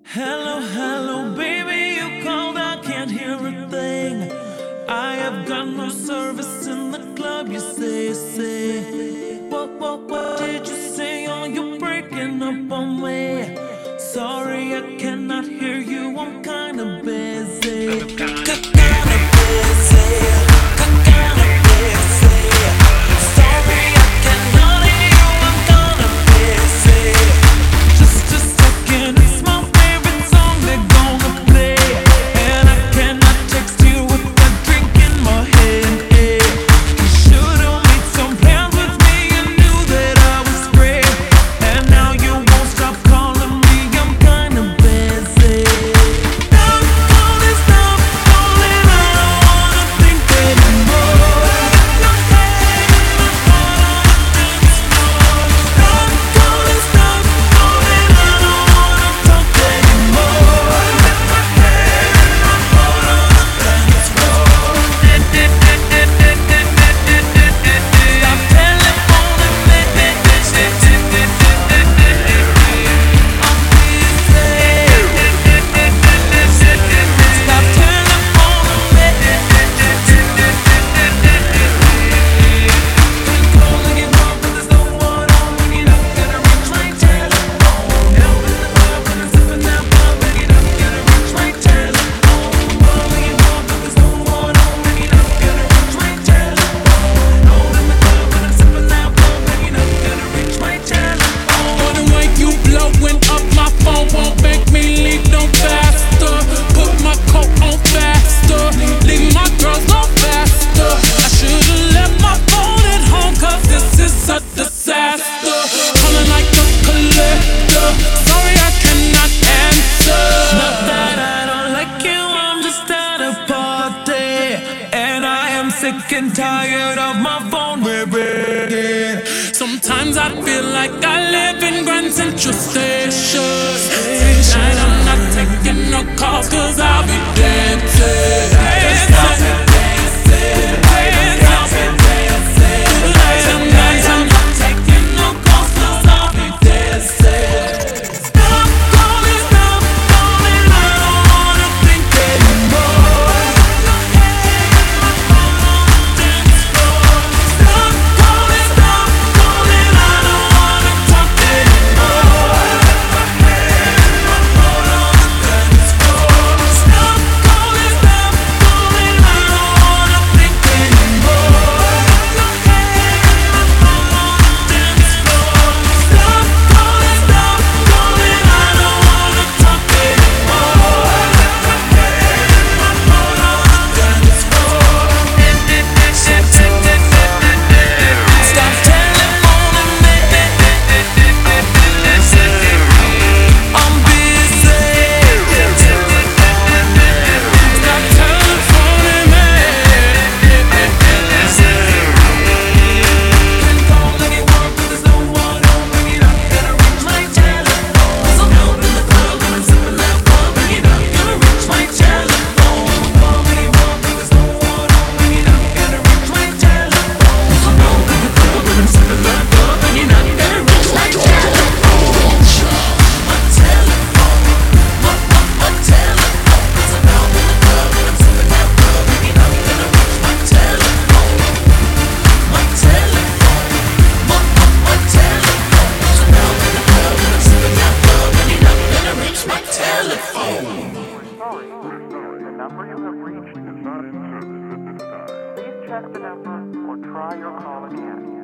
Hello, hello, baby, you called, I can't hear a thing. I have got no service in the club, you say. What did you say? Oh, you're breaking up on me. Sorry, I cannot hear you, I'm kinda busy. Kinda busy. Sorry, I cannot hear you, I'm kinda busy. Just a second, it's my favorite song they're gonna play, and I cannot text you with a drink in my hand. You should've made some plans with me, you knew that I was free, and now you won't stop calling me, I'm kinda busy. Stop calling, I don't wanna think anymore. Stop calling, I don't wanna talk anymore. Stop telephoning me. I'm busy. Stop telephoning me. Calling you up, but there's no one on. Ringing up, gotta reach my telephone. Help in the club when I'm sipping that bub. Ringing up, gotta reach my telephone. Calling you up, but there's no one on. Ringing up, gotta reach my telephone. Help in the club when I'm sipping that bub. Ringing up, gotta reach my telephone. Or the way you blowing up my phone won't make me leave no faster. Put my coat on faster, leave my girls no faster. I should've left my phone at home, cause this is a disaster. Calling like a collector, sorry I cannot answer. Not that I don't like you, I'm just at a party, and I am sick and tired of my phone ringing. Sometimes I feel like I live in Grand Central Station. Tonight I'm not taking no calls, cause I'll be dancing. Tonight I'm not taking no calls, cause I'll be dancing. Stop calling, I don't wanna think anymore. Stop calling, I don't wanna talk anymore. Stop calling, I don't wanna think anymore. Stop calling, I don't wanna talk anymore. Stop telephoning me. I'm busy. Stop telephoning me. Calling you up, but there's no one on. Ringing up, gotta reach my telephone. I'm out in the club and I'm sipping that bub. Ringing up, gotta reach my telephone. Calling you up, but there's no one on. Ringing up, gotta reach my telephone. I'm out in the club and I'm sipping that bub. Ringing up, gotta reach my telephone. My telephone, my telephone. 'Cause I'm out in the club and I'm sipping that bub. Ringing up, gotta reach my telephone. My telephone, my telephone. 'Cause I'm out in the club and I'm sipping that bub. Ringing up, gotta reach my telephone. Sorry, the number you have reached is not in service at this time. Please check the number or try your call again.